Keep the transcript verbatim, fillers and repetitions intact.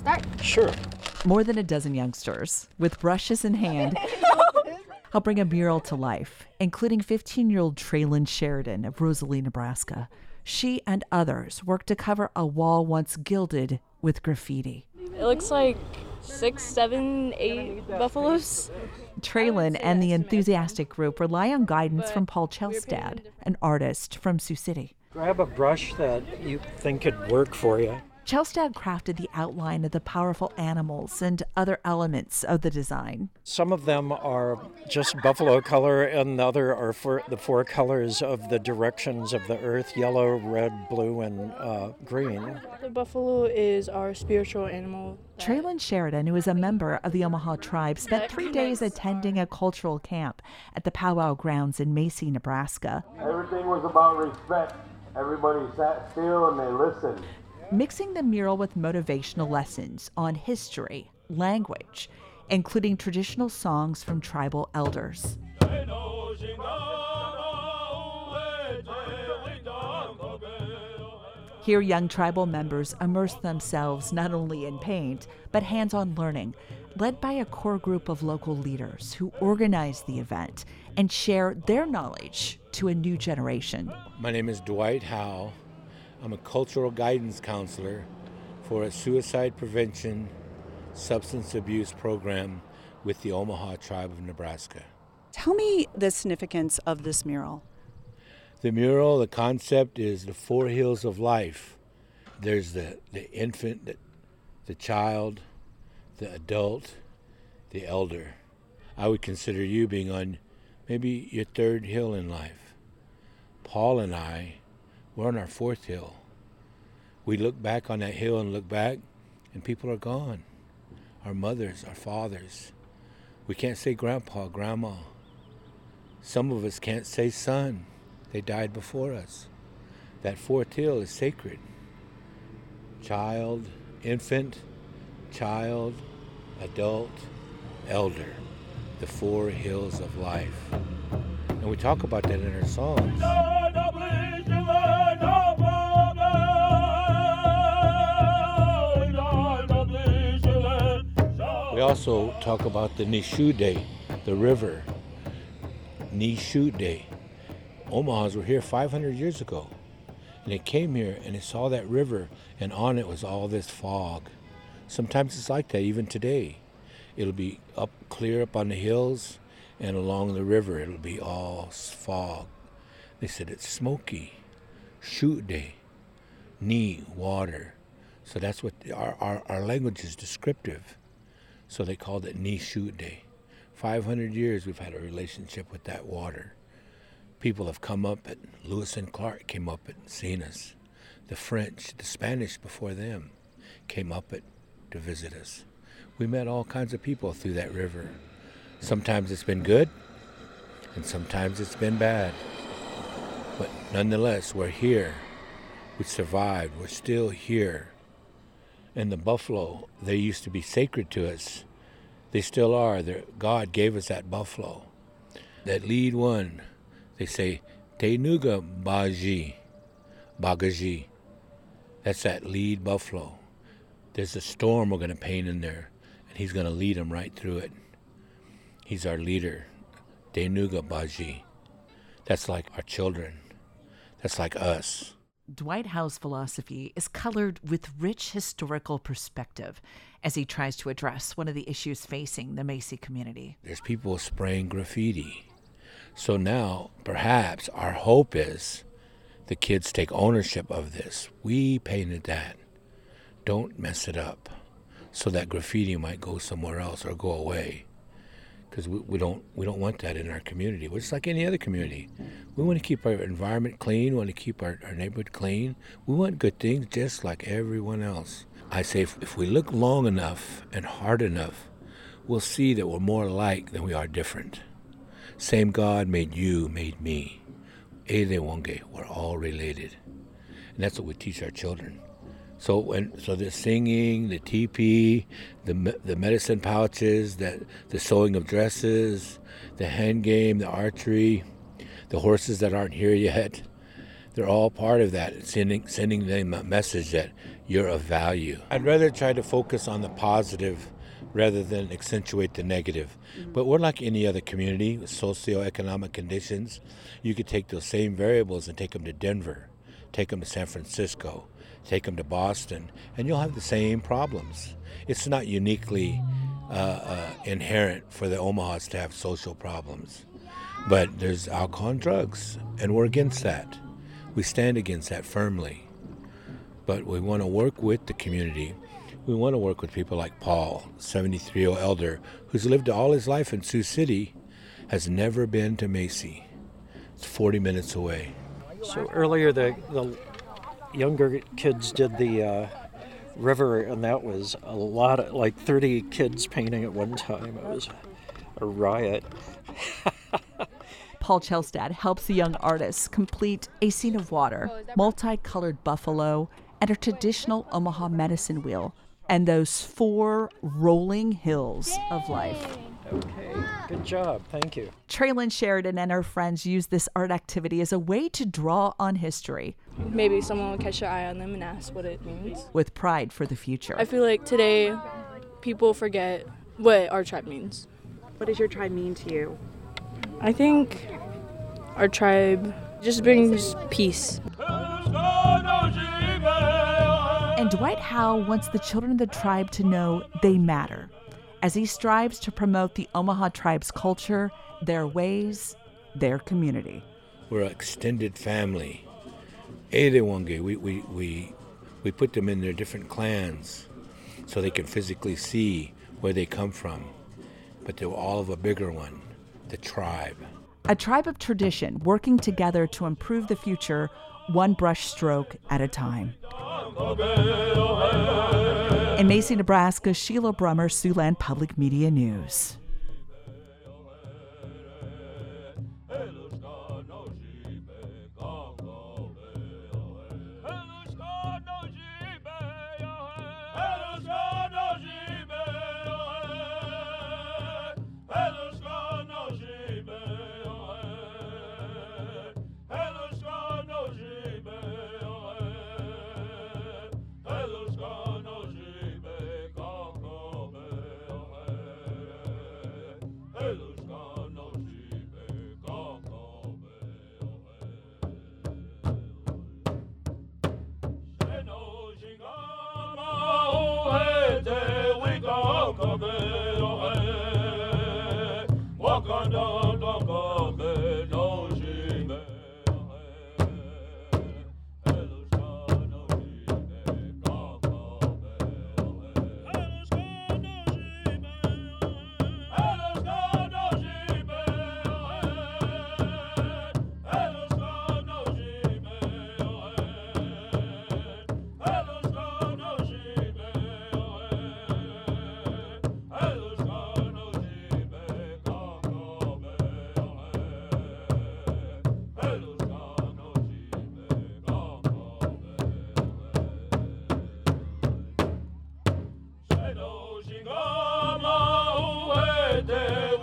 start? Sure. More than a dozen youngsters, with brushes in hand, help bring a mural to life, including fifteen-year-old Traylon Sheridan of Rosalie, Nebraska. She and others worked to cover a wall once gilded with graffiti. It looks like six, seven, eight buffaloes. Traylon and the enthusiastic group rely on guidance from Paul Chelstad, an artist from Sioux City. Grab a brush that you think could work for you. Chelstad crafted the outline of the powerful animals and other elements of the design. Some of them are just buffalo color, and the other are for the four colors of the directions of the earth: yellow, red, blue, and uh, green. The buffalo is our spiritual animal. Traylon Sheridan, who is a member of the Omaha tribe, spent three days attending a cultural camp at the powwow grounds in Macy, Nebraska. Everything was about respect. Everybody sat still and they listened. Mixing the mural with motivational lessons on history, language, including traditional songs from tribal elders. Here, young tribal members immerse themselves not only in paint, but hands-on learning, led by a core group of local leaders who organize the event and share their knowledge to a new generation. My name is Dwight Howe. I'm a cultural guidance counselor for a suicide prevention substance abuse program with the Omaha Tribe of Nebraska. Tell me the significance of this mural. The mural, the concept is the four hills of life. There's the, the infant, the, the child, the adult, the elder. I would consider you being on maybe your third hill in life. Paul and I, we're on our fourth hill. We look back on that hill and look back, and people are gone. Our mothers, our fathers. We can't say grandpa, grandma. Some of us can't say son. They died before us. That fourth hill is sacred. Child, infant, child, adult, elder. The four hills of life. And we talk about that in our songs. We also talk about the Nishude, the river. Nishude. Omahas were here five hundred years ago. And they came here and they saw that river, and on it was all this fog. Sometimes it's like that even today. It'll be up clear up on the hills, and along the river it'll be all fog. They said it's smoky. Shude. Ni, water. So that's what our, our, our language is descriptive. So they called it Nishude. five hundred years we've had a relationship with that water. People have come up, and Lewis and Clark came up and seen us. The French, the Spanish before them came up it to visit us. We met all kinds of people through that river. Sometimes it's been good, and sometimes it's been bad. But nonetheless, we're here. We survived. We're still here. And the buffalo, they used to be sacred to us. They still are. They're, God gave us that buffalo. That lead one, they say, Tenuga Baji, Bagaji. That's that lead buffalo. There's a storm we're going to paint in there, and he's going to lead them right through it. He's our leader, Tenuga Baji. That's like our children. That's like us. Dwight Howe's philosophy is colored with rich historical perspective as he tries to address one of the issues facing the Macy community. There's people spraying graffiti. So now, perhaps, our hope is the kids take ownership of this. We painted that. Don't mess it up so that graffiti might go somewhere else or go away. Because we, we don't we don't want that in our community. We're just like any other community. We want to keep our environment clean. We want to keep our, our neighborhood clean. We want good things just like everyone else. I say if, if we look long enough and hard enough, we'll see that we're more alike than we are different. Same God made you, made me. Ede Wonge, we're all related. And that's what we teach our children. So when so the singing, the teepee, the the medicine pouches, that the sewing of dresses, the hand game, the archery, the horses that aren't here yet, They're all part of that, sending, sending them a message that you're of value. I'd rather try to focus on the positive rather than accentuate the negative. Mm-hmm. But we're like any other community with socioeconomic conditions. You could take those same variables and take them to Denver, take them to San Francisco, take them to Boston, and you'll have the same problems. It's not uniquely uh, uh, inherent for the Omahas to have social problems. But there's alcohol and drugs, and we're against that. We stand against that firmly. But we want to work with the community. We want to work with people like Paul, seventy-three-year-old elder, who's lived all his life in Sioux City, has never been to Macy. It's forty minutes away. So earlier the, the younger kids did the uh, river, and that was a lot of, like thirty kids painting at one time. It was a riot. Paul Chelstad helps the young artists complete A Scene of Water, multicolored buffalo, and a traditional Omaha medicine wheel, and those four rolling hills of life. Okay, good job. Thank you. Traylon Sheridan and her friends use this art activity as a way to draw on history. Maybe someone will catch their eye on them and ask what it means. With pride for the future. I feel like today people forget what our tribe means. What does your tribe mean to you? I think our tribe just brings peace. And Dwight Howe wants the children of the tribe to know they matter, as he strives to promote the Omaha tribe's culture, their ways, their community. We're an extended family. Edewange, we, we, we, we put them in their different clans so they can physically see where they come from. But they're all of a bigger one, the tribe. A tribe of tradition working together to improve the future, one brush stroke at a time. In Macy, Nebraska, Sheila Brummer, Siouxland Public Media News. Day.